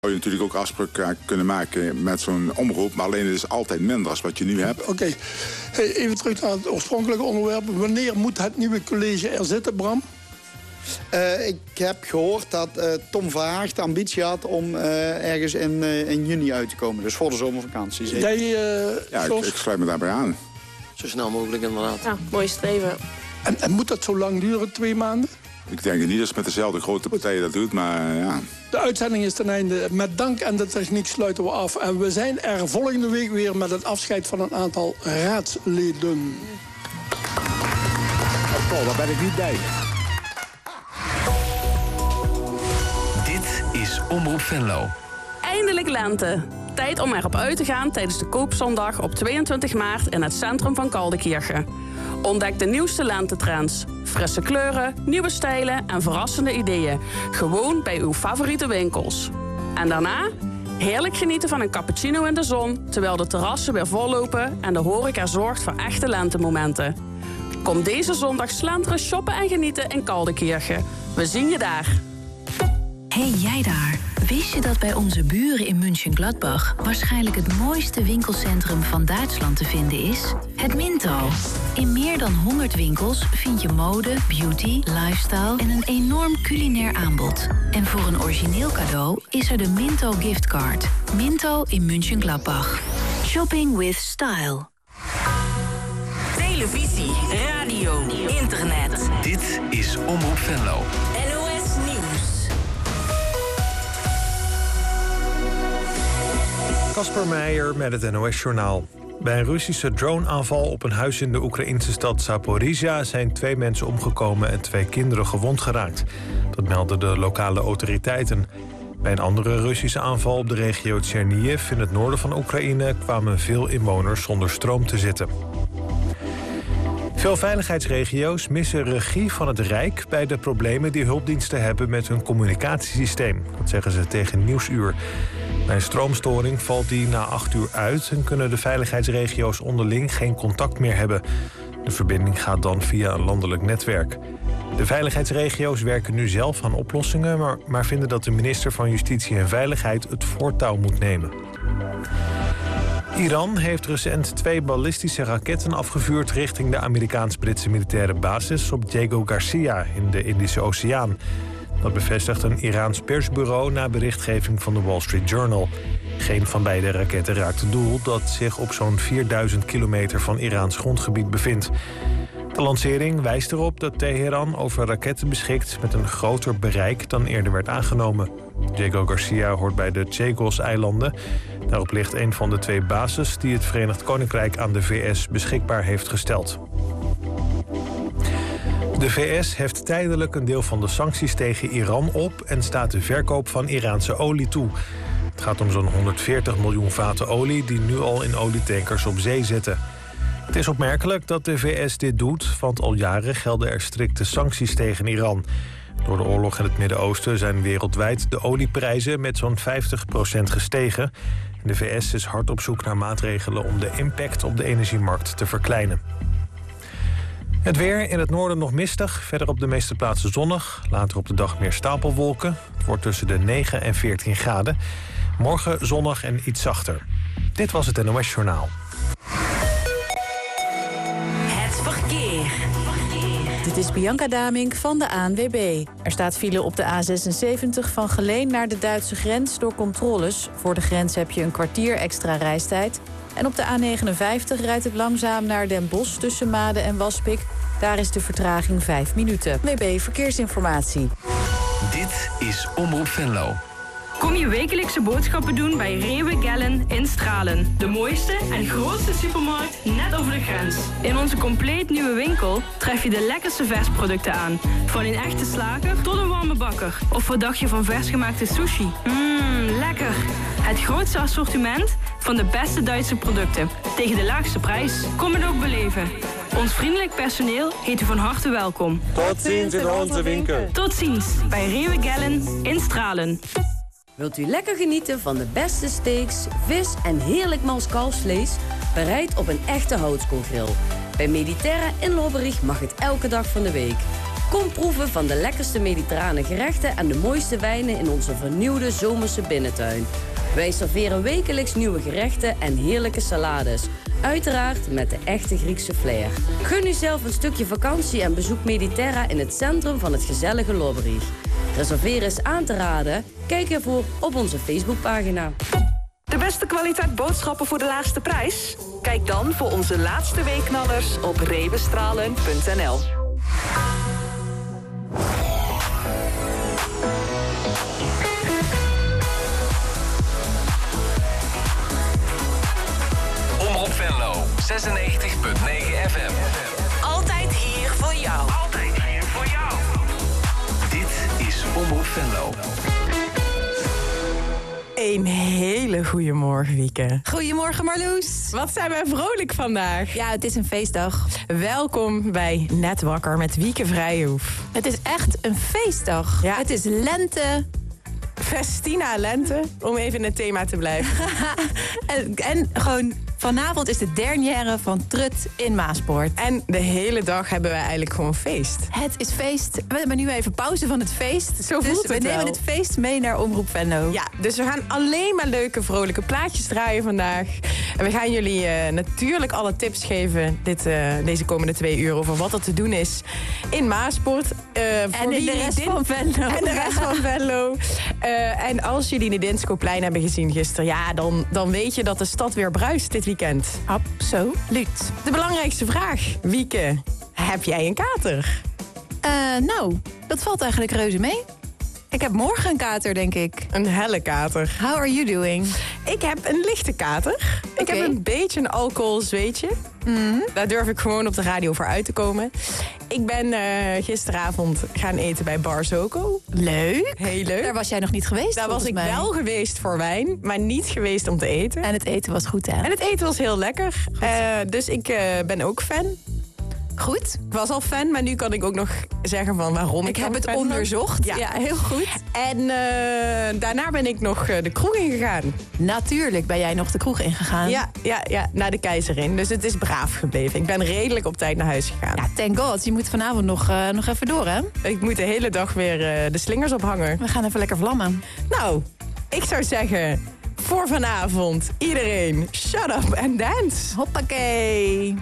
Zou je natuurlijk ook afspraken kunnen maken met zo'n omroep, maar alleen het is altijd minder als wat je nu hebt. Oké. Hey, even terug naar het oorspronkelijke onderwerp. Wanneer moet het nieuwe college er zitten, Bram? Ik heb gehoord dat Tom Verhaag de ambitie had om ergens in juni uit te komen. Dus voor de zomervakantie. Zeker. Ik sluit me daarbij aan. Zo snel mogelijk inderdaad. Ja, mooi streven. En moet dat zo lang duren, 2 maanden? Ik denk niet dat het met dezelfde grote partijen dat doet, maar ja. De uitzending is ten einde. Met dank aan de techniek sluiten we af. En we zijn er volgende week weer met het afscheid van een aantal raadsleden. Paul, daar ben ik niet bij. Dit is Omroep Venlo. Eindelijk lente. Tijd om erop uit te gaan tijdens de Koopzondag op 22 maart in het centrum van Kaldekirchen. Ontdek de nieuwste lentetrends. Frisse kleuren, nieuwe stijlen en verrassende ideeën. Gewoon bij uw favoriete winkels. En daarna heerlijk genieten van een cappuccino in de zon, terwijl de terrassen weer vollopen en de horeca zorgt voor echte lentemomenten. Kom deze zondag slenteren, shoppen en genieten in Kaldekirchen. We zien je daar. Hey jij daar, wist je dat bij onze buren in München-Gladbach waarschijnlijk het mooiste winkelcentrum van Duitsland te vinden is? Het Minto. In meer dan 100 winkels vind je mode, beauty, lifestyle en een enorm culinair aanbod. En voor een origineel cadeau is er de Minto giftcard. Minto in München-Gladbach. Shopping with style. Televisie, radio, internet. Dit is Omroep Venlo. NOS Nieuws. Kasper Meijer met het NOS-journaal. Bij een Russische droneaanval op een huis in de Oekraïnse stad Zaporizhia zijn 2 mensen omgekomen en 2 kinderen gewond geraakt. Dat melden de lokale autoriteiten. Bij een andere Russische aanval op de regio Chernihiv in het noorden van Oekraïne kwamen veel inwoners zonder stroom te zitten. Veel veiligheidsregio's missen regie van het Rijk bij de problemen die hulpdiensten hebben met hun communicatiesysteem. Dat zeggen ze tegen Nieuwsuur. Bij een stroomstoring valt die na 8 uur uit en kunnen de veiligheidsregio's onderling geen contact meer hebben. De verbinding gaat dan via een landelijk netwerk. De veiligheidsregio's werken nu zelf aan oplossingen, maar vinden dat de minister van Justitie en Veiligheid het voortouw moet nemen. Iran heeft recent 2 ballistische raketten afgevuurd richting de Amerikaans-Britse militaire basis op Diego Garcia in de Indische Oceaan. Dat bevestigt een Iraans persbureau na berichtgeving van de Wall Street Journal. Geen van beide raketten raakte doel dat zich op zo'n 4000 kilometer van Iraans grondgebied bevindt. De lancering wijst erop dat Teheran over raketten beschikt met een groter bereik dan eerder werd aangenomen. Diego Garcia hoort bij de Chagos-eilanden. Daarop ligt een van de 2 bases die het Verenigd Koninkrijk aan de VS beschikbaar heeft gesteld. De VS heft tijdelijk een deel van de sancties tegen Iran op en staat de verkoop van Iraanse olie toe. Het gaat om zo'n 140 miljoen vaten olie die nu al in olietankers op zee zitten. Het is opmerkelijk dat de VS dit doet, want al jaren gelden er strikte sancties tegen Iran. Door de oorlog in het Midden-Oosten zijn wereldwijd de olieprijzen met zo'n 50% gestegen. De VS is hard op zoek naar maatregelen om de impact op de energiemarkt te verkleinen. Het weer, in het noorden nog mistig, verder op de meeste plaatsen zonnig. Later op de dag meer stapelwolken. Het wordt tussen de 9 en 14 graden. Morgen zonnig en iets zachter. Dit was het NOS Journaal. Het verkeer. Dit is Bianca Damink van de ANWB. Er staat file op de A76 van Geleen naar de Duitse grens door controles. Voor de grens heb je een kwartier extra reistijd. En op de A59 rijdt het langzaam naar Den Bosch tussen Maden en Waspik. Daar is de vertraging 5 minuten. ANWB Verkeersinformatie. Dit is Omroep Venlo. Kom je wekelijkse boodschappen doen bij Rewe Gellen in Stralen. De mooiste en grootste supermarkt net over de grens. In onze compleet nieuwe winkel tref je de lekkerste versproducten aan. Van een echte slager tot een warme bakker. Of wat dacht je van versgemaakte sushi? Lekker! Het grootste assortiment van de beste Duitse producten. Tegen de laagste prijs. Kom het ook beleven. Ons vriendelijk personeel heet u van harte welkom. Tot ziens in onze winkel. Tot ziens bij Rewe Gellen in Stralen. Wilt u lekker genieten van de beste steaks, vis en heerlijk mals kalfsvlees? Bereid op een echte houtskoolgrill. Bij Mediterra in Lobberich mag het elke dag van de week. Kom proeven van de lekkerste mediterrane gerechten en de mooiste wijnen in onze vernieuwde zomerse binnentuin. Wij serveren wekelijks nieuwe gerechten en heerlijke salades. Uiteraard met de echte Griekse flair. Gun u zelf een stukje vakantie en bezoek Mediterra in het centrum van het gezellige Lobberich. Reserveren is aan te raden. Kijk ervoor op onze Facebookpagina. De beste kwaliteit boodschappen voor de laagste prijs? Kijk dan voor onze laatste weekknallers op rebestralen.nl. Omroep Venlo, 96.9 FM. Altijd hier voor jou. Altijd hier voor jou. Dit is Omroep Venlo. Een hele goede morgen, Wieke. Goedemorgen, Marloes. Wat zijn wij vrolijk vandaag. Ja, het is een feestdag. Welkom bij Net Wakker met Wieke Vrijhoef. Het is echt een feestdag. Ja. Het is lente. Festina lente, om even in het thema te blijven. en gewoon vanavond is de dernière van Trut in Maaspoort. En de hele dag hebben wij eigenlijk gewoon feest. Het is feest. We hebben nu even pauze van het feest. Zo voelt we het wel. nemen het feest mee naar Omroep Venlo. Ja, dus we gaan alleen maar leuke, vrolijke plaatjes draaien vandaag. En we gaan jullie natuurlijk alle tips geven deze komende 2 uur over wat er te doen is in Maaspoort. En in de rest van Venlo. En de rest van Venlo. En als jullie de Dinskoplein hebben gezien gisteren, ja, dan weet je dat de stad weer bruist dit weekend. Absoluut. De belangrijkste vraag, Wieke, heb jij een kater? Nou, dat valt eigenlijk reuze mee. Ik heb morgen een kater, denk ik. Een helle kater. How are you doing? Ik heb een lichte kater. Ik heb een beetje een alcoholzweetje. Daar durf ik gewoon op de radio voor uit te komen. Ik ben gisteravond gaan eten bij Bar Zoko. Leuk. Heel leuk. Daar was jij nog niet geweest, Daar was ik wel geweest voor wijn, maar niet geweest om te eten. En het eten was goed, hè? En het eten was heel lekker. Dus ik ben ook fan. Goed. Ik was al fan, maar nu kan ik ook nog zeggen van waarom ik heb het fan onderzocht. Ja. Heel goed. En daarna ben ik nog de kroeg ingegaan. Natuurlijk ben jij nog de kroeg ingegaan. Ja, naar de Keizerin. Dus het is braaf gebleven. Ik ben redelijk op tijd naar huis gegaan. Ja, thank God. Je moet vanavond nog even door, hè? Ik moet de hele dag weer de slingers ophangen. We gaan even lekker vlammen. Nou, ik zou zeggen, voor vanavond iedereen shut up and dance. Hoppakee.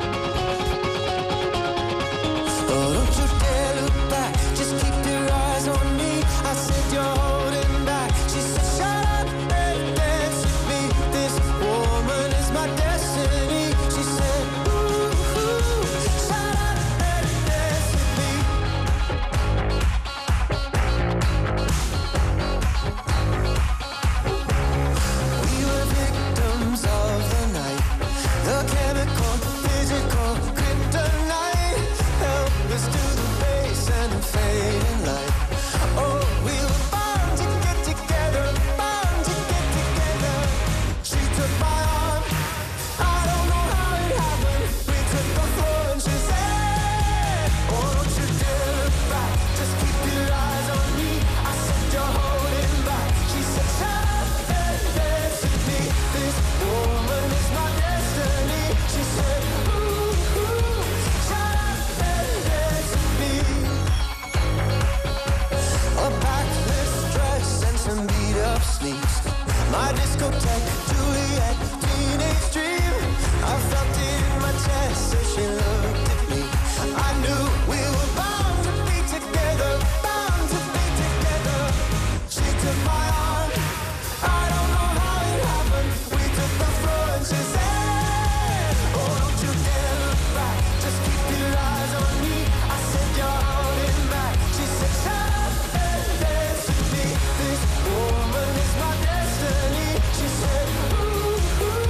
My discotheque, Juliet, teenage dream. I felt it in my chest as she looked at me. I knew we were bound to be together, bound to be together. She took my arm, I don't know how it happened. We took the floor and she said, oh, don't you dare look back, just keep your eyes on me. I said, you're holding back. She said, shut up and dance with me. This woman is my destiny. She said, ooh, ooh.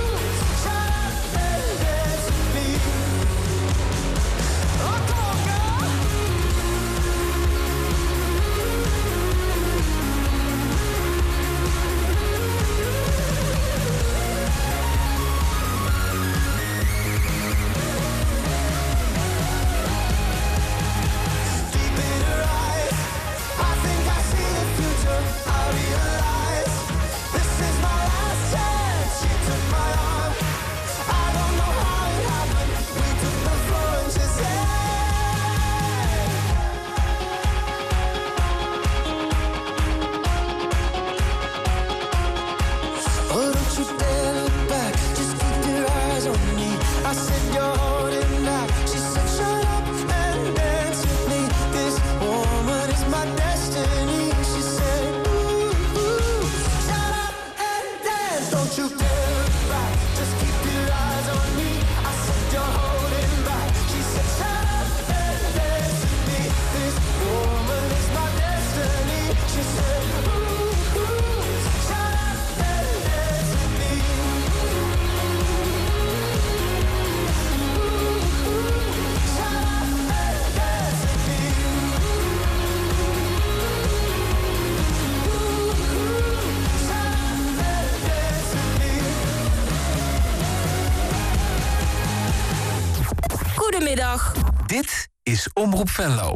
Goedemiddag. Dit is Omroep Venlo.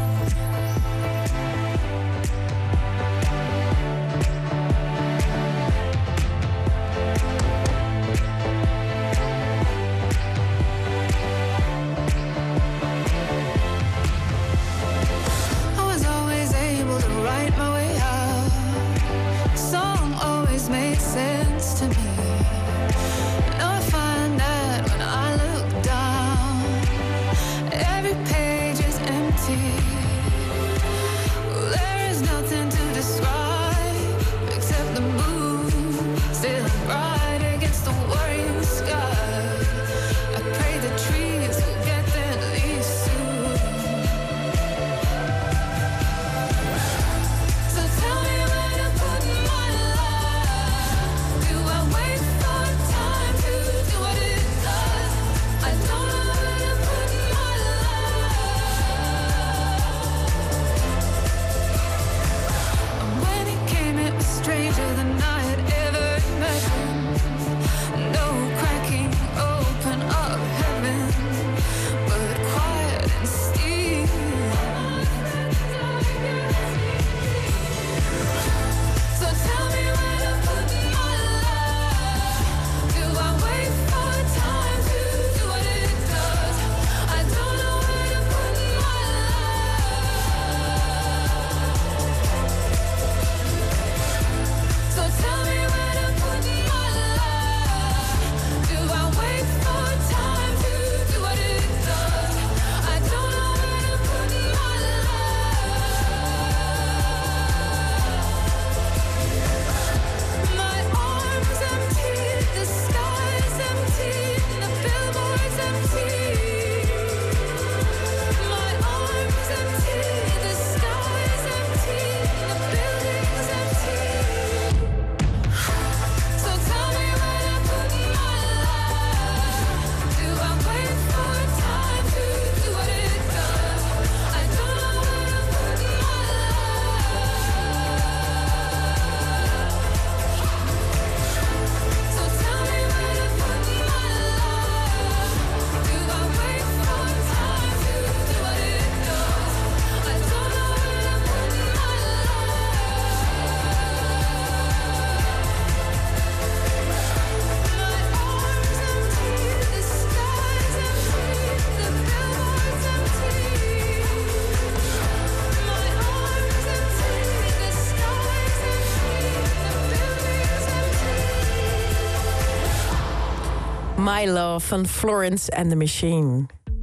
My Love van Florence and the Machine.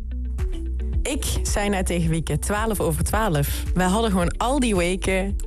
Ik zei net tegen Wieke, 12 over 12. Wij hadden gewoon al die weken...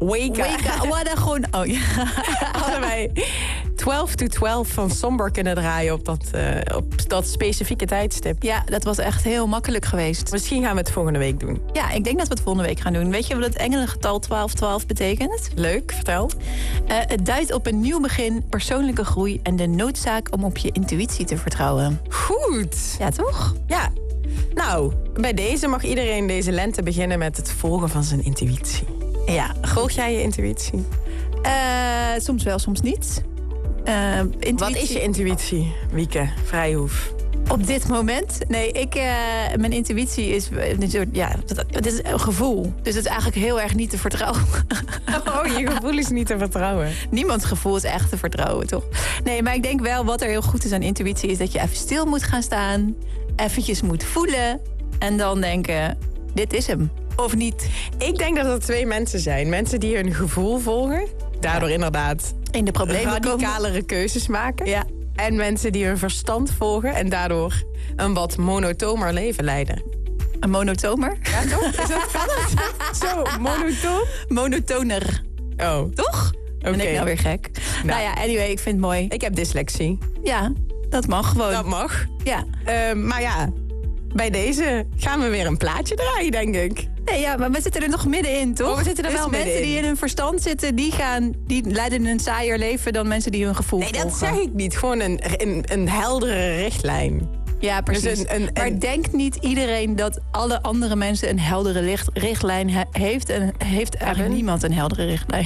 hadden wij 12 to 12 van Somber kunnen draaien op dat specifieke tijdstip. Ja, dat was echt heel makkelijk geweest. Misschien gaan we het volgende week doen. Ja, ik denk dat we het volgende week gaan doen. Weet je wat het engelengetal 1212 betekent? Leuk, vertel. Het duidt op een nieuw begin, persoonlijke groei en de noodzaak om op je intuïtie te vertrouwen. Goed. Ja, toch? Ja. Nou, bij deze mag iedereen deze lente beginnen met het volgen van zijn intuïtie. Ja. Volg jij je intuïtie? Soms wel, soms niet. Wat is je intuïtie, Wieke Vrijhoef? Op dit moment? Nee, mijn intuïtie is het is een gevoel. Dus het is eigenlijk heel erg niet te vertrouwen. Oh, je gevoel is niet te vertrouwen. Niemands gevoel is echt te vertrouwen, toch? Nee, maar ik denk wel wat er heel goed is aan intuïtie... is dat je even stil moet gaan staan, eventjes moet voelen... en dan denken, dit is hem. Of niet? Ik denk dat er 2 mensen zijn. Mensen die hun gevoel volgen. Daardoor inderdaad in de problemen radicalere keuzes maken. Ja. En mensen die hun verstand volgen en daardoor een wat monotomer leven leiden. Een monotomer? Ja, toch? Is dat zo, monotoon? Monotoner. Oh. Toch? Okay. Ben ik nou weer gek? Nou ja, anyway, ik vind het mooi. Ik heb dyslexie. Ja, dat mag gewoon. Dat mag. Ja. Maar ja, bij deze gaan we weer een plaatje draaien, denk ik. Nee, ja, maar we zitten er nog middenin, toch? Oh, we zitten er wel middenin. Mensen die in hun verstand zitten, die leiden een saaier leven dan mensen die hun gevoel volgen. Nee, dat zeg ik niet. Gewoon een heldere richtlijn. Ja, precies. Dus maar denkt niet iedereen dat alle andere mensen een heldere richtlijn heeft? En heeft eigenlijk niemand een heldere richtlijn?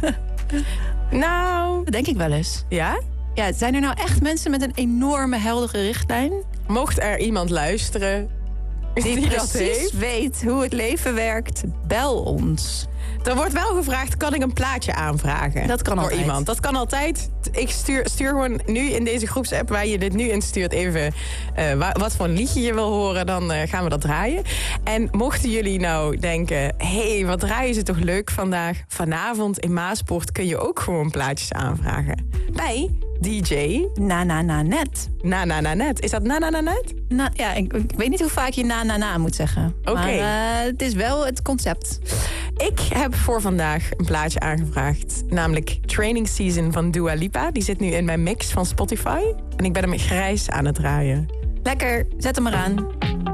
Nou, dat denk ik wel eens. Ja? Ja, zijn er nou echt mensen met een enorme heldere richtlijn? Mocht er iemand luisteren die dat precies heeft. weet hoe het leven werkt, bel ons. Er wordt wel gevraagd, kan ik een plaatje aanvragen? Dat kan voor altijd. iemand. Dat kan altijd. Ik stuur gewoon nu in deze groepsapp waar je dit nu instuurt even wat voor een liedje je wil horen. Dan gaan we dat draaien. En mochten jullie nou denken, hé, wat draaien ze toch leuk vandaag? Vanavond in Maaspoort kun je ook gewoon plaatjes aanvragen. Bij DJ Na-na-na-net. Na-na-na-net. Is dat na-na-na-net? Ja, ik weet niet hoe vaak je na-na-na moet zeggen. Oké. Maar het is wel het concept. Ik heb voor vandaag een plaatje aangevraagd. Namelijk Training Season van Dua Lipa. Die zit nu in mijn mix van Spotify. En ik ben hem grijs aan het draaien. Lekker, zet hem maar aan.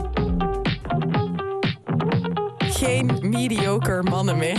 Geen mediocre mannen meer.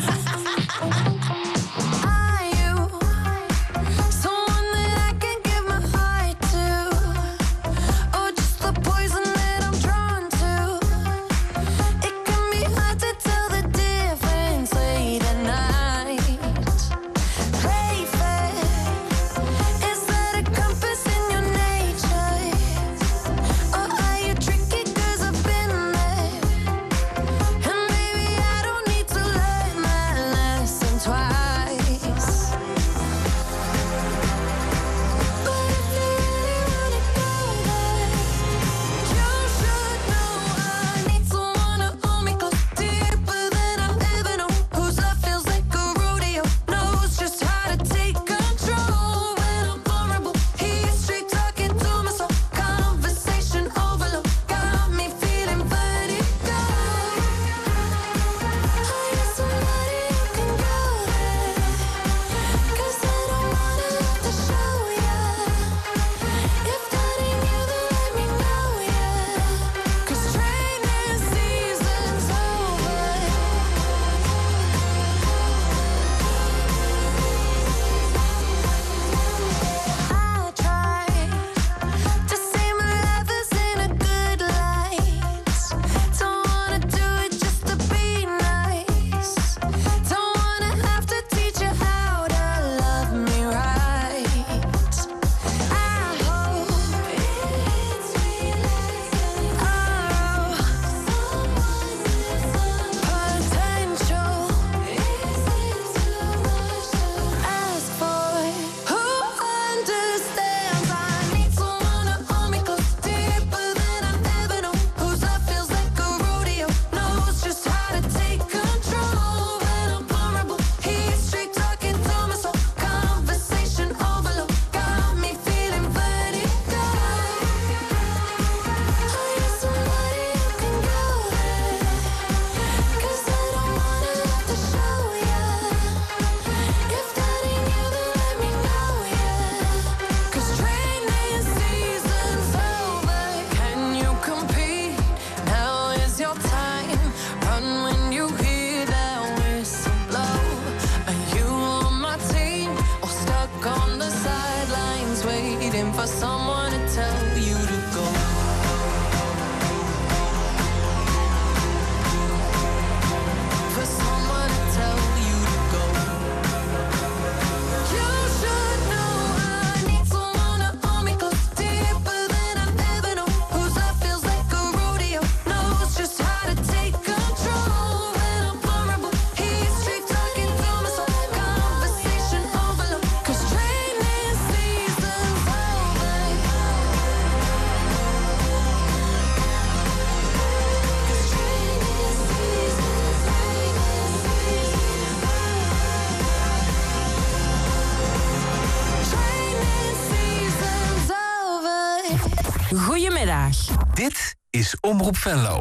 Goedemiddag. Dit is Omroep Venlo.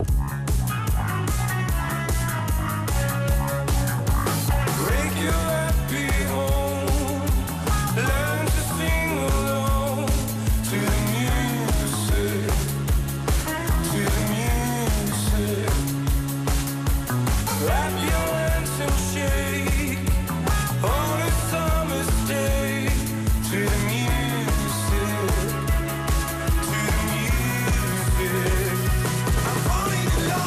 I'm falling in love.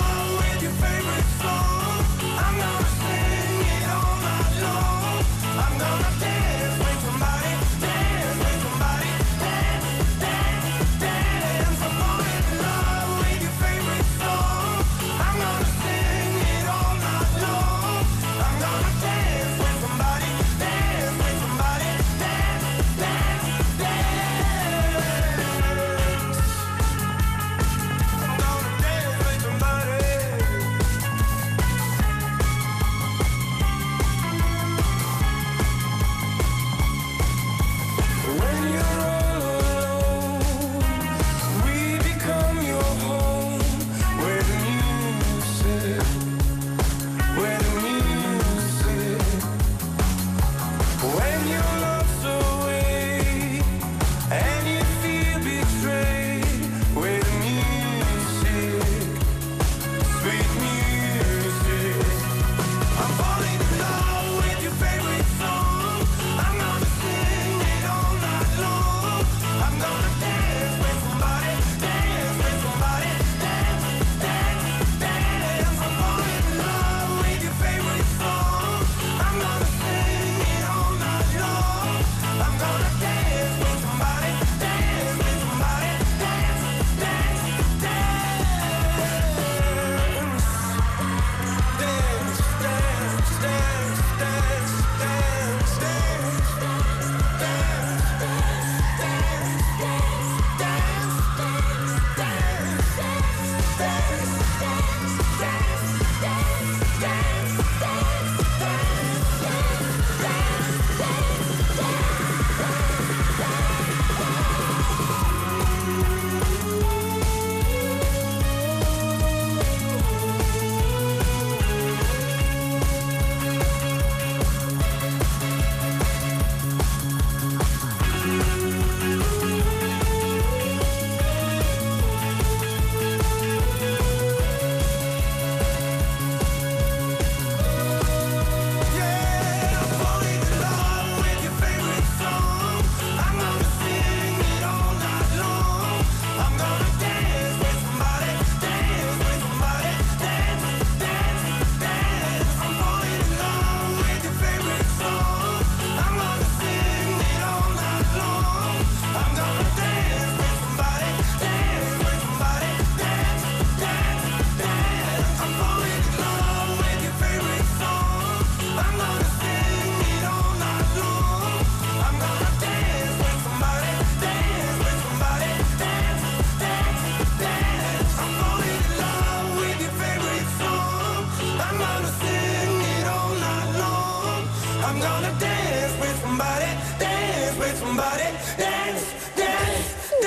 somebody dance, dance,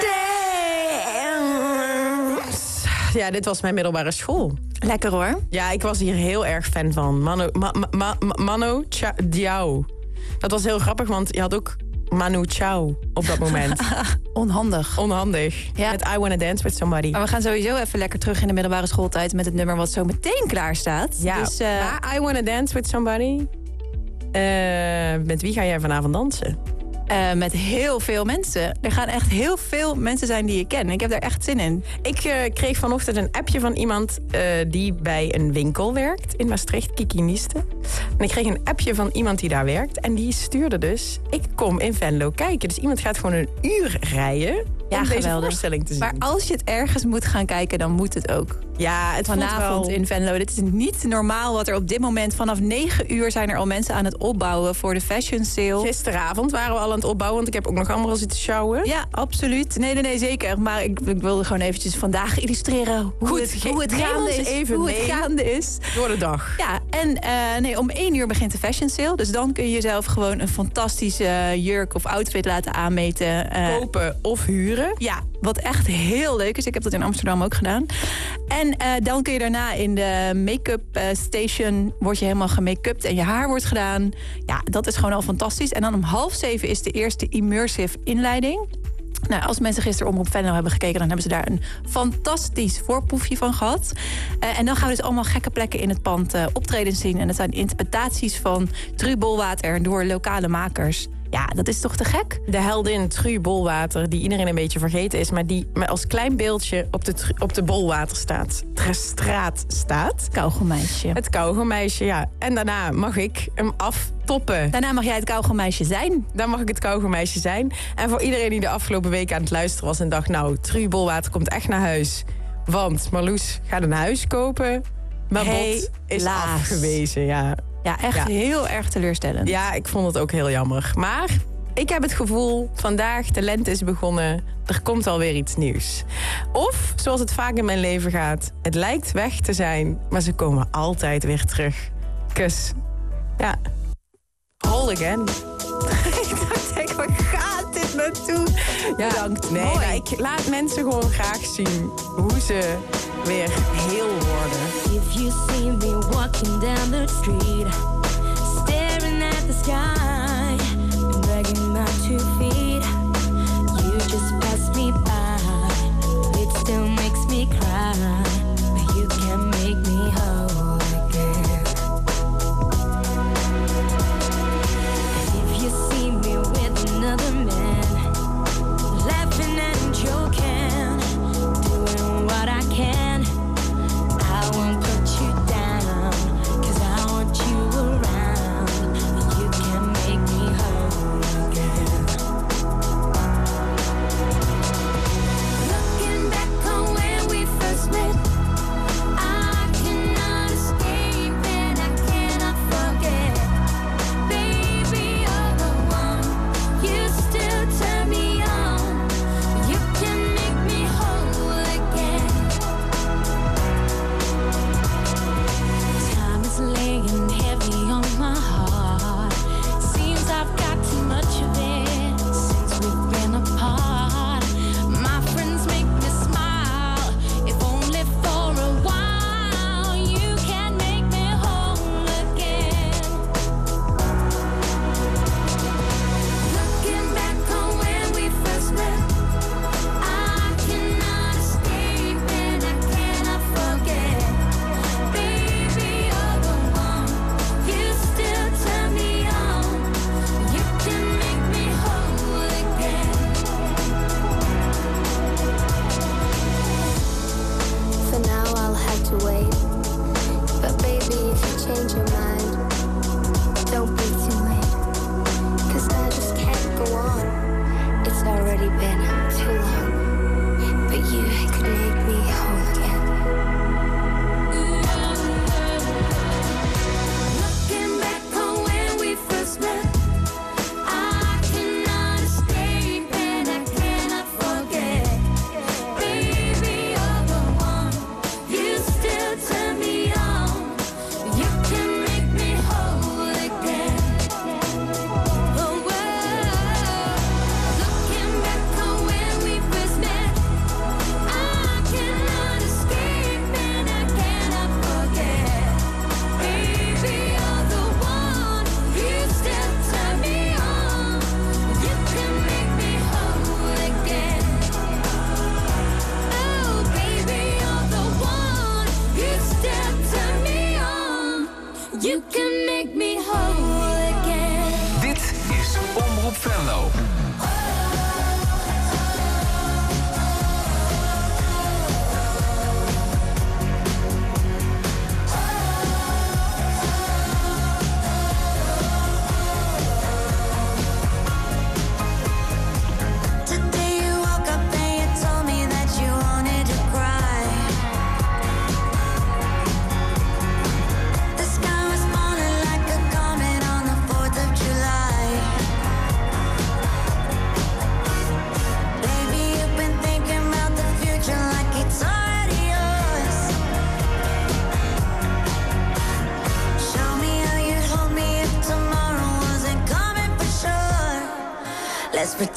dance. Ja, dit was mijn middelbare school. Lekker hoor. Ja, ik was hier heel erg fan van. Manu Diao. Dat was heel grappig, want je had ook Manu Chao op dat moment. Onhandig. Ja. Met I Wanna Dance With Somebody. Maar we gaan sowieso even lekker terug in de middelbare schooltijd met het nummer wat zo meteen klaar staat. Ja, dus, maar I Wanna Dance With Somebody. Met wie ga jij vanavond dansen? Met heel veel mensen. Er gaan echt heel veel mensen zijn die ik ken. Ik heb daar echt zin in. Ik kreeg vanochtend een appje van iemand die bij een winkel werkt in Maastricht, Kiki Nieste. En ik kreeg een appje van iemand die daar werkt. En die stuurde dus, ik kom in Venlo kijken. Dus iemand gaat gewoon een uur rijden om deze voorstelling te zien. Maar als je het ergens moet gaan kijken, dan moet het ook. Ja, het vanavond in Venlo. Dit is niet normaal wat er op dit moment... Vanaf 9 uur zijn er al mensen aan het opbouwen voor de fashion sale. Gisteravond waren we al aan het opbouwen, want ik heb ook nog allemaal zitten sjouwen. Ja, absoluut. Nee, zeker. Maar ik wilde gewoon eventjes vandaag illustreren hoe het gaande is. Door de dag. Ja, en om 1 uur begint de fashion sale. Dus dan kun je jezelf gewoon een fantastische jurk of outfit laten aanmeten. Kopen of huren. Ja, wat echt heel leuk is. Ik heb dat in Amsterdam ook gedaan. En dan kun je daarna in de make-up station... word je helemaal gemake-upt en je haar wordt gedaan. Ja, dat is gewoon al fantastisch. En dan om 6:30 is de eerste immersive inleiding. Nou, als mensen gisteren Omroep Venlo hebben gekeken... dan hebben ze daar een fantastisch voorproefje van gehad. En dan gaan we dus allemaal gekke plekken in het pand optredens zien. En dat zijn interpretaties van Tru Bolwater door lokale makers. Ja, dat is toch te gek? De heldin Tru Bolwater, die iedereen een beetje vergeten is... maar die als klein beeldje op de Bolwaterstraat staat. Kauwgommeisje. Het kauwgommeisje, ja. En daarna mag ik hem aftoppen. Daarna mag jij het kauwgommeisje zijn. Dan mag ik het kauwgommeisje zijn. En voor iedereen die de afgelopen week aan het luisteren was... en dacht, nou, Tru Bolwater komt echt naar huis. Want Marloes gaat een huis kopen. Maar Bot is afgewezen, ja. Ja, echt heel erg teleurstellend. Ja, ik vond het ook heel jammer. Maar ik heb het gevoel, vandaag de lente is begonnen... er komt alweer iets nieuws. Of, zoals het vaak in mijn leven gaat... het lijkt weg te zijn, maar ze komen altijd weer terug. Kus. Ja. Whole again. Ik dacht, waar gaat dit naartoe? Ja, bedankt. Nee, maar ik laat mensen gewoon graag zien hoe ze weer heel worden. If you see me walking down the street, staring at the sky, and dragging my 2 feet, you just pass me by. It still makes me cry, but you can make me whole again. If you see me with another man, laughing and joking, doing what I can, I won't put you down, 'cause I want you around. You can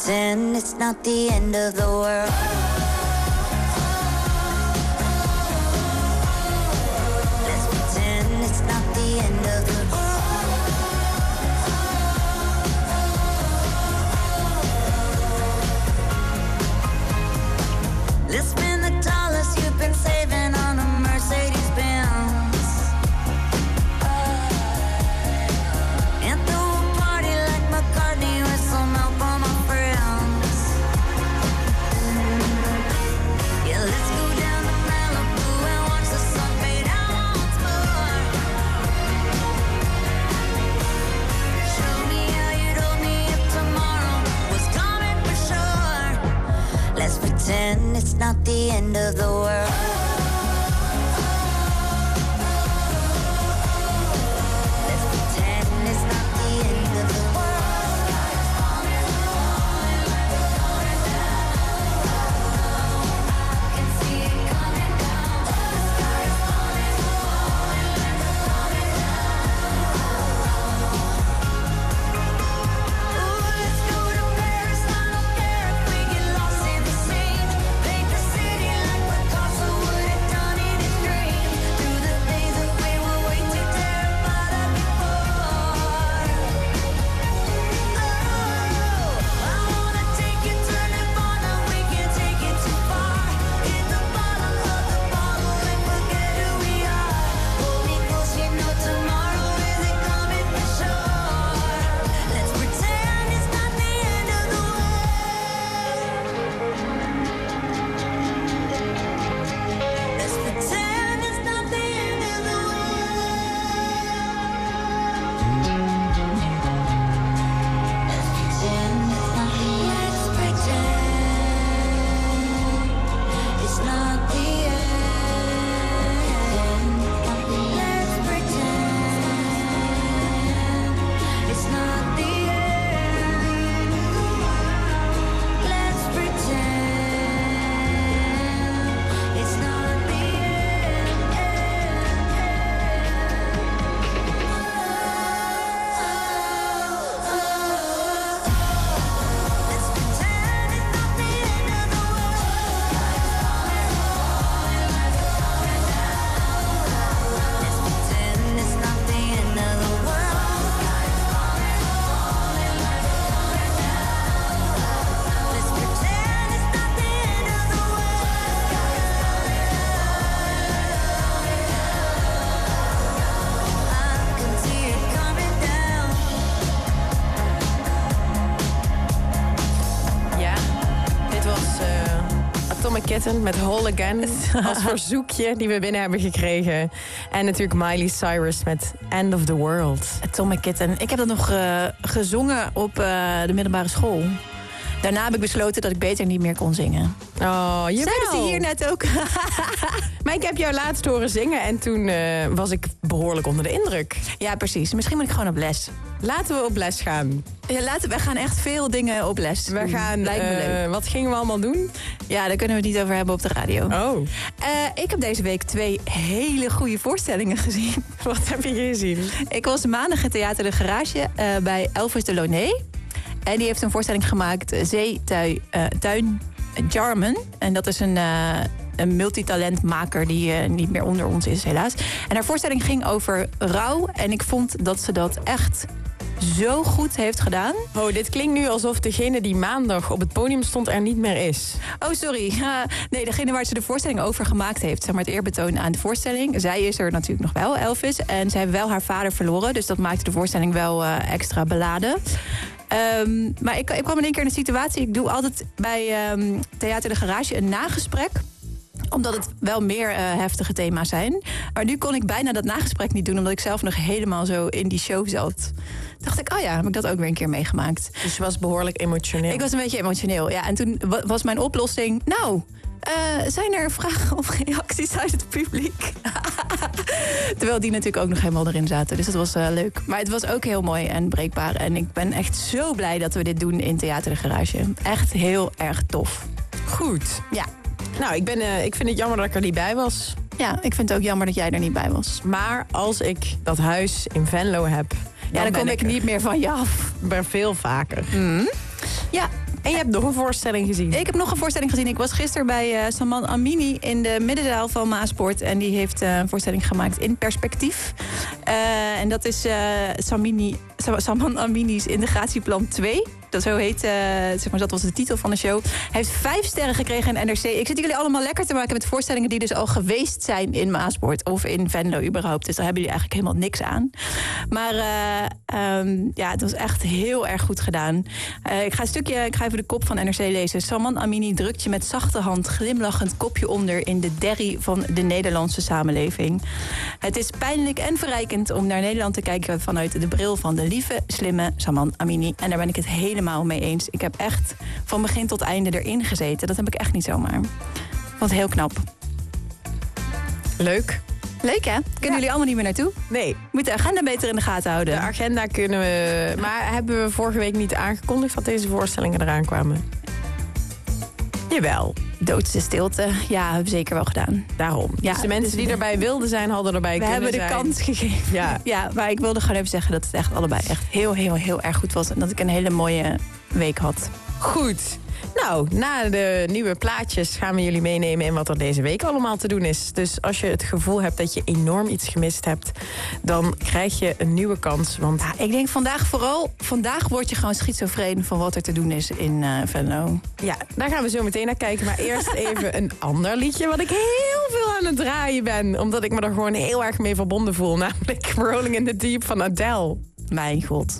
pretend it's not the end of the world. Let's pretend it's not the end of the world. Let's spend the dollars you've been saving on a Mercedes-Benz. And throw a party like McCartney with some help from my friends. Yeah, let's go down to Malibu and watch the sun fade out once more. Show me how you'd hold me if tomorrow was coming for sure. Let's pretend it's not the end of the world. Let's pretend it's not the end of the world. I can see it coming down. The sky is falling, falling, falling down. Ooh, let's go to Paris. I don't care if we get lost in the scene. Paint the city like Picasso would have done in his dream. Through the things that we were way too terrified of before. Oh, I wanna take you to Nirvana. We can't take it too far. Hit the bottom of the bottle and forget who we are. Hold me close, you know tomorrow isn't coming for sure. Let's pretend it's not the end of the world. Let's pretend it's not the end of the Let's pretend it's not the end. Let's pretend it's not the end. Let's pretend it's not the Ja, dit was Atomic Kitten met Whole Again als verzoekje die we binnen hebben gekregen. En natuurlijk Miley Cyrus met End of the World. Atomic Kitten. Ik heb dat nog gezongen op de middelbare school. Daarna heb ik besloten dat ik beter niet meer kon zingen. Oh, jawel. Zeiden ze hier net ook. Maar ik heb jou laatst horen zingen en toen was ik behoorlijk onder de indruk. Ja, precies. Misschien moet ik gewoon op les. Laten we op les gaan. Ja, we gaan echt veel dingen op les doen. We gaan, Lijkt me leuk. wat gingen we allemaal doen? Ja, daar kunnen we het niet over hebben op de radio. Oh. Ik heb deze week 2 hele goede voorstellingen gezien. Wat heb je gezien? Ik was maandag in Theater de Garage bij Elvis Delaunay. En die heeft een voorstelling gemaakt, Zeetuin Jarman. En dat is een multitalentmaker die niet meer onder ons is, helaas. En haar voorstelling ging over rouw. En ik vond dat ze dat echt zo goed heeft gedaan. Oh, dit klinkt nu alsof degene die maandag op het podium stond er niet meer is. Oh, sorry. Nee, degene waar ze de voorstelling over gemaakt heeft. Zeg maar het eerbetoon aan de voorstelling. Zij is er natuurlijk nog wel, Elvis. En zij heeft wel haar vader verloren. Dus dat maakte de voorstelling wel extra beladen. Maar ik kwam in één keer in een situatie. Ik doe altijd bij Theater de Garage een nagesprek. Omdat het wel meer heftige thema's zijn. Maar nu kon ik bijna dat nagesprek niet doen. Omdat ik zelf nog helemaal zo in die show zat. Dacht ik, oh ja, heb ik dat ook weer een keer meegemaakt. Dus je was behoorlijk emotioneel. Ik was een beetje emotioneel, ja. En toen was mijn oplossing, nou, zijn er vragen of reacties uit het publiek? Terwijl die natuurlijk ook nog helemaal erin zaten. Dus dat was leuk. Maar het was ook heel mooi en breekbaar. En ik ben echt zo blij dat we dit doen in Theater de Garage. Echt heel erg tof. Goed. Ja. Nou, ik vind het jammer dat ik er niet bij was. Ja, ik vind het ook jammer dat jij er niet bij was. Maar als ik dat huis in Venlo heb... dan kom ik niet meer van je af. Maar veel vaker. Ja, En je hebt nog een voorstelling gezien. Ik heb nog een voorstelling gezien. Ik was gisteren bij Saman Amini in de middenzaal van Maasport. En die heeft een voorstelling gemaakt in perspectief. En dat is Saman Amini's Integratieplan 2. Dat zo heet, dat was de titel van de show. Hij heeft 5 sterren gekregen in NRC. Ik zit jullie allemaal lekker te maken met voorstellingen die dus al geweest zijn in Maasport. Of in Venlo überhaupt. Dus daar hebben jullie eigenlijk helemaal niks aan. Maar het was echt heel erg goed gedaan. Ik ga even de kop van NRC lezen. Saman Amini drukt je met zachte hand glimlachend kopje onder in de derrie van de Nederlandse samenleving. Het is pijnlijk en verrijkend om naar Nederland te kijken vanuit de bril van de lieve, slimme Saman Amini. En daar ben ik het helemaal mee eens. Ik heb echt van begin tot einde erin gezeten. Dat heb ik echt niet zomaar. Ik vond het heel knap. Leuk. Leuk, hè? Kunnen jullie allemaal niet meer naartoe? Nee. Moet de agenda beter in de gaten houden. De agenda kunnen we... Maar hebben we vorige week niet aangekondigd dat deze voorstellingen eraan kwamen? Jawel. Doodse stilte. Ja, hebben we zeker wel gedaan. Daarom. Ja, dus de mensen die erbij wilden zijn, hadden erbij kunnen zijn. We hebben de kans gegeven. Ja, maar ik wilde gewoon even zeggen dat het echt allebei echt heel, heel, heel erg goed was. En dat ik een hele mooie week had. Goed. Nou, na de nieuwe plaatjes gaan we jullie meenemen in wat er deze week allemaal te doen is. Dus als je het gevoel hebt dat je enorm iets gemist hebt, dan krijg je een nieuwe kans. Want ik denk vandaag word je gewoon schizofreen van wat er te doen is in Venlo. Ja, daar gaan we zo meteen naar kijken. Maar eerst even een ander liedje wat ik heel veel aan het draaien ben. Omdat ik me er gewoon heel erg mee verbonden voel. Namelijk Rolling in the Deep van Adele. Mijn god.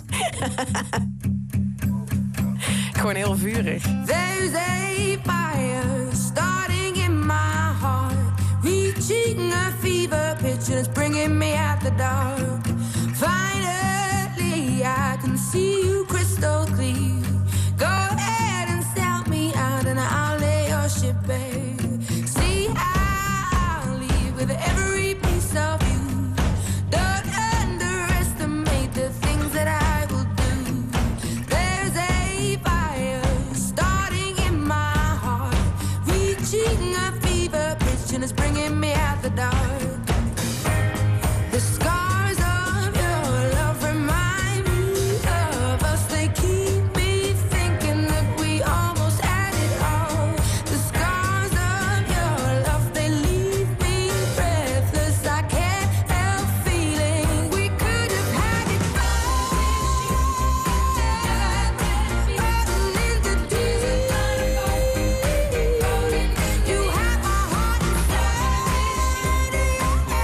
Gewoon heel vurig. There's a fire starting in my heart, reaching a fever pitch and it's bringing me out the dark. Finally I can see you crystal clear. Go ahead and sell me out and I'll lay your ship bare. See, I'll leave with every piece of you. Don't underestimate the things that I will do. There's a fire starting in my heart, reaching a fever pitch and it's bringing me out the dark. The scars of your love remind me of us. They keep me thinking that we almost had it all. The scars of your love, they leave me breathless. I can't help feeling we could have had it all. Rolling in the deep. You have my heart inside.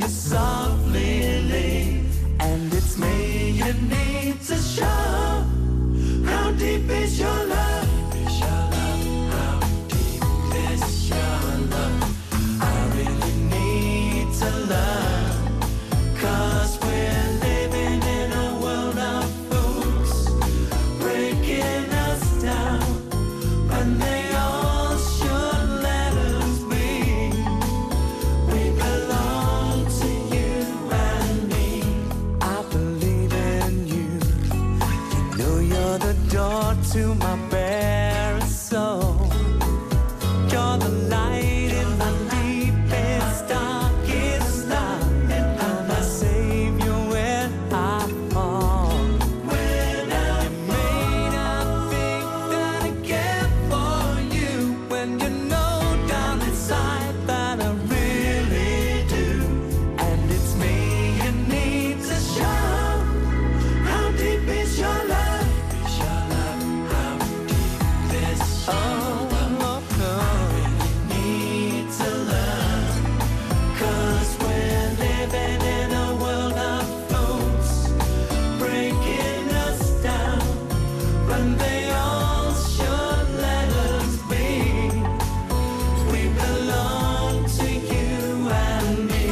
softly leave. And it's me you need to show. How deep is your love? How deep is your love? I really need to learn. 'Cause we're living in a world of fools, breaking us down when they all should let us be. We belong to you and me. I believe in you. You know you're the door to my bare soul. You're the light in my deepest, darkest night. And my savior when I fall. When I may not think that I care for you, when you know down inside that I really do. And it's me you need to show. How deep is your love? How deep is your love? I really need to learn. 'Cause we're living in a world of fools, breaking us down when they all should let us be. We belong to you and me.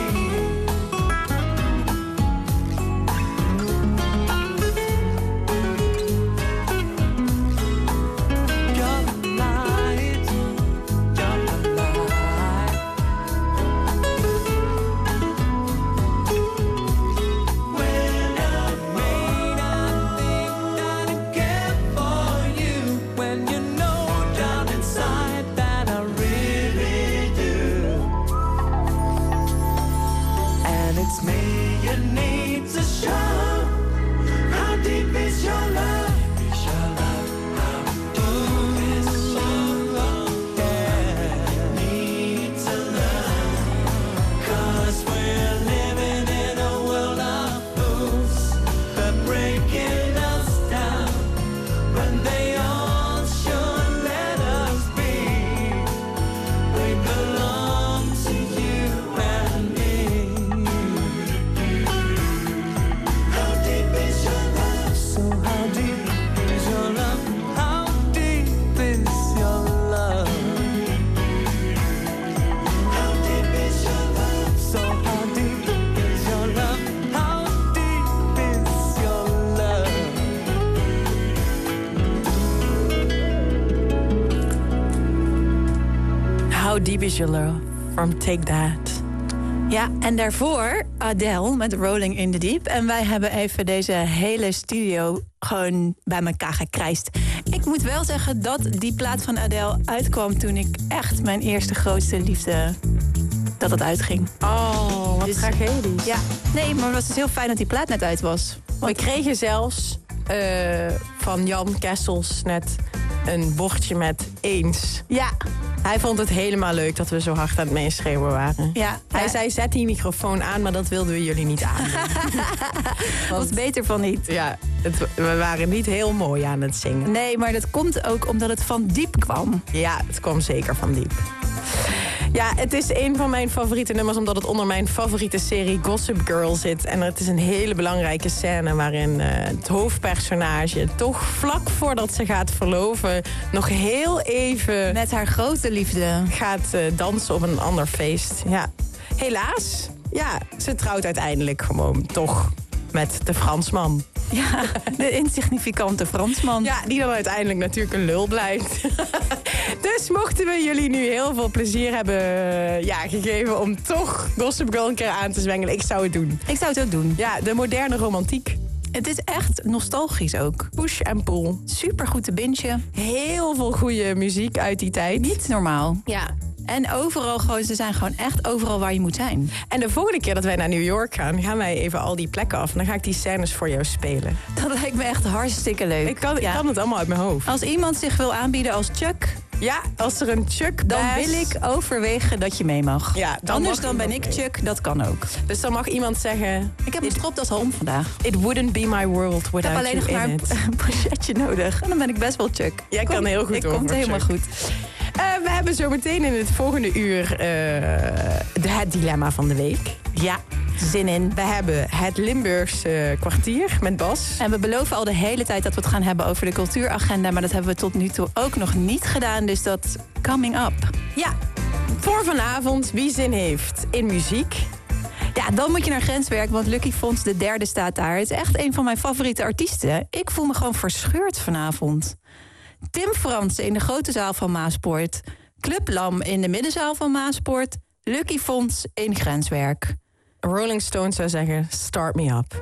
You're the light, you're the light. When I may not think that I care for you, when you know down inside that I really do. And it's me you need to show. How deep is your love? How deep is your love? Yeah, need to learn. 'Cause we're living in a world of fools. They're breaking us down when they all should let us be. We belong to you and me. How deep is your love? So how deep is your love? How deep is your love? How deep is your love? So how deep is your love? How deep is your love? How Deep Is Your Love from Take That. Ja, en daarvoor Adele met Rolling in the Deep. En wij hebben even deze hele studio gewoon bij elkaar gekrijsd. Ik moet wel zeggen dat die plaat van Adele uitkwam toen ik echt mijn eerste grootste liefde, dat het uitging. Oh, wat tragedisch. Ja, nee, maar het was dus heel fijn dat die plaat net uit was. We kregen zelfs van Jan Kessels net een bordje met eens. Ja. Hij vond het helemaal leuk dat we zo hard aan het meeschreeuwen waren. Ja. Hij zei, zet die microfoon aan, maar dat wilden we jullie niet aan. Was beter van niet. Ja, we waren niet heel mooi aan het zingen. Nee, maar dat komt ook omdat het van diep kwam. Ja, het kwam zeker van diep. Ja, het is een van mijn favoriete nummers, omdat het onder mijn favoriete serie Gossip Girl zit. En het is een hele belangrijke scène waarin het hoofdpersonage toch vlak voordat ze gaat verloven nog heel even met haar grote liefde gaat dansen op een ander feest. Ja, helaas. Ja, ze trouwt uiteindelijk gewoon toch met de Fransman. Ja, de insignificante Fransman. Ja, die dan uiteindelijk natuurlijk een lul blijkt. Dus mochten we jullie nu heel veel plezier hebben gegeven om toch Gossip Girl een keer aan te zwengelen. Ik zou het doen. Ik zou het ook doen. Ja, de moderne romantiek. Het is echt nostalgisch ook. Push en pull. Supergoed te bingen. Heel veel goede muziek uit die tijd. Niet normaal. Ja. En overal gewoon, ze zijn gewoon echt overal waar je moet zijn. En de volgende keer dat wij naar New York gaan wij even al die plekken af. En dan ga ik die scènes voor jou spelen. Dat lijkt me echt hartstikke leuk. Ik kan het allemaal uit mijn hoofd. Als iemand zich wil aanbieden als Chuck... Ja, als er een Chuck dan wil ik overwegen dat je mee mag. Ja, anders dan ben ik Chuck, dat kan ook. Dus dan mag iemand zeggen... Ik heb een stropdas al om vandaag. It wouldn't be my world without you in it. Ik heb alleen nog maar een pochetje nodig. En dan ben ik best wel Chuck. Jij kan heel goed over. Komt helemaal goed. We hebben zo meteen in het volgende uur het dilemma van de week. Ja. Zin in. We hebben het Limburgse kwartier met Bas. En we beloven al de hele tijd dat we het gaan hebben over de cultuuragenda. Maar dat hebben we tot nu toe ook nog niet gedaan. Dus dat coming up. Ja, voor vanavond, wie zin heeft in muziek. Ja, dan moet je naar Grenswerk, want Lucky Fonds de derde staat daar. Het is echt een van mijn favoriete artiesten. Ik voel me gewoon verscheurd vanavond. Tim Fransen in de grote zaal van Maaspoort. Club Lam in de middenzaal van Maaspoort. Lucky Fonds in Grenswerk. Rolling Stones zou zeggen, start me up.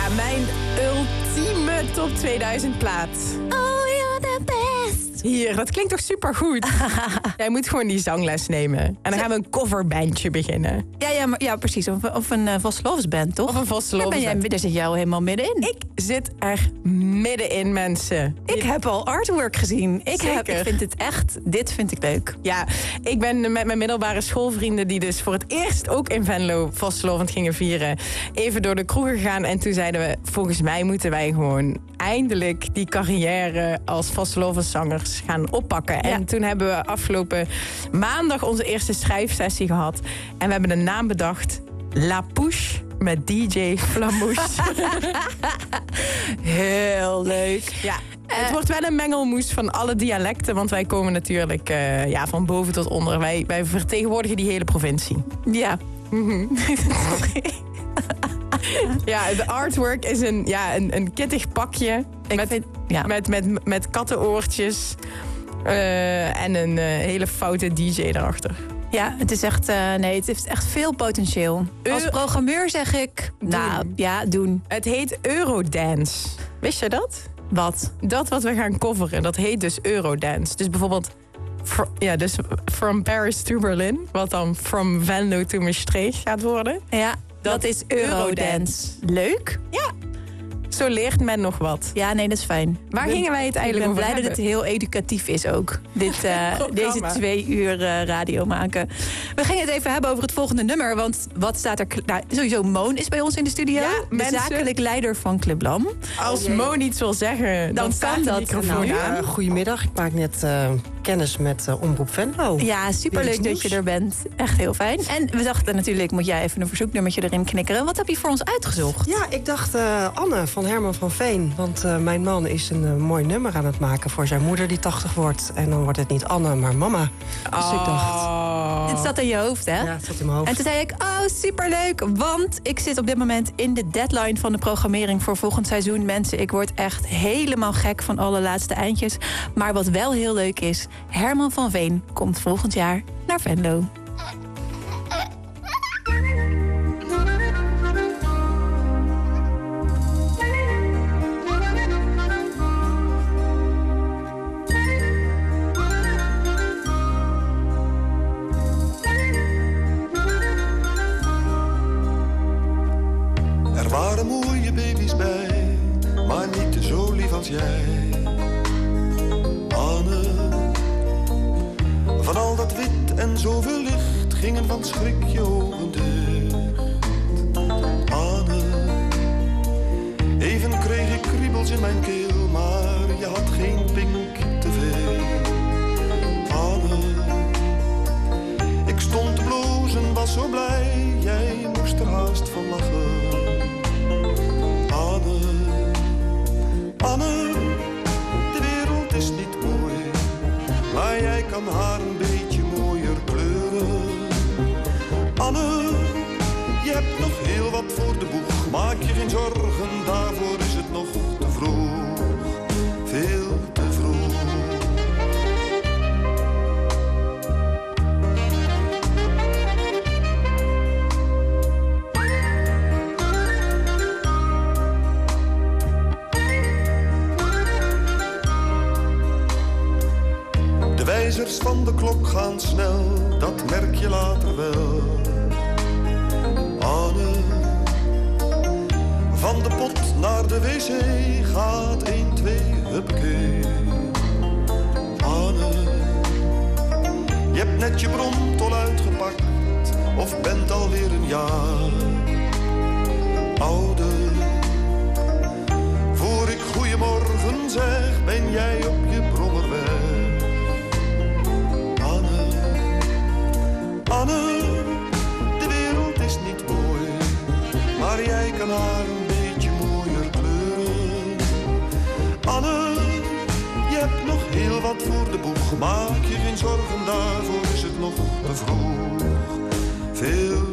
Ja, mijn ultieme top 2000 plaat. Oh, you're the best. Hier, dat klinkt toch supergoed? Jij moet gewoon die zangles nemen. En dan gaan we een coverbandje beginnen. Ja, precies. Of een Vastelovensband, toch? Of een Vastelovensband. Daar zit jij al helemaal middenin. Ik zit er middenin, mensen. Ik heb al artwork gezien. Ik vind het echt... Dit vind ik leuk. Ja, ik ben met mijn middelbare schoolvrienden... die dus voor het eerst ook in Venlo vastelovend gingen vieren... even door de kroegen gegaan. En toen zeiden we, volgens mij moeten wij gewoon... eindelijk die carrière als vastelovenzangers gaan oppakken. Ja. En toen hebben we afgelopen maandag onze eerste schrijfsessie gehad. En we hebben een naam bedacht. La Pouche met DJ Flamouche. Heel leuk. Ja. Het wordt wel een mengelmoes van alle dialecten... want wij komen natuurlijk van boven tot onder. Wij vertegenwoordigen die hele provincie. Ja. Ja, de artwork is een kittig pakje met kattenoortjes en een hele foute DJ erachter. Ja, het is echt, het heeft echt veel potentieel. Als programmeur zeg ik, doen. Het heet Eurodance. Wist je dat? Wat? Dat wat we gaan coveren, dat heet dus Eurodance. Dus bijvoorbeeld, dus From Paris to Berlin, wat dan From Venlo to Maastricht gaat worden. Ja. Dat is Eurodance. Leuk? Ja. Zo leert men nog wat. Ja, nee, dat is fijn. Waar gingen wij het eigenlijk over hebben? Ik ben blij dat het heel educatief is ook. Deze 2 uur radio maken. We gingen het even hebben over het volgende nummer. Want wat staat er... Nou, sowieso, Moon is bij ons in de studio. Ja, de zakelijk leider van Club Lam. Als Moon iets wil zeggen, dan staat de microfoon aan. Goedemiddag, ik maak net kennis met Omroep Venlo. Ja, superleuk dat je er bent. Echt heel fijn. En we dachten natuurlijk, moet jij even een verzoeknummertje erin knikkeren. Wat heb je voor ons uitgezocht? Ja, ik dacht Anne van Herman van Veen. Want mijn man is een mooi nummer aan het maken voor zijn moeder die 80 wordt. En dan wordt het niet Anne, maar mama. Dus ik dacht... Het zat in je hoofd, hè? Ja, het zat in mijn hoofd. En toen zei ik, superleuk. Want ik zit op dit moment in de deadline van de programmering voor volgend seizoen. Mensen, ik word echt helemaal gek van alle laatste eindjes. Maar wat wel heel leuk is, Herman van Veen komt volgend jaar naar Venlo. Er waren mooie baby's bij, maar niet zo lief als jij. Anne, van al dat wit en zoveel licht gingen van schrik je ogen dicht. Anne, even kreeg ik kriebels in mijn keel, maar je had geen pink te veel. Anne, ik stond te blozen, was zo blij, jij moest er haast van lachen. Anne, de wereld is niet mooi, maar jij kan haar een beetje mooier kleuren. Anne, je hebt nog heel wat voor de boeg, maak je geen zorgen, daarvoor is het nog te vroeg, veel te vroeg. De wijzers van de klok gaan snel, dat merk je later wel. Anne, van de pot naar de wc gaat 1, 2, huppakee. Anne, je hebt net je bromtol uitgepakt, of bent alweer een jaar ouder. Voor ik goeiemorgen zeg, ben jij op je brommer weg. Anne, de wereld is niet mooi, maar jij kan haar een beetje mooier kleuren. Anne, je hebt nog heel wat voor de boeg, maak je geen zorgen, daarvoor is het nog te vroeg, veel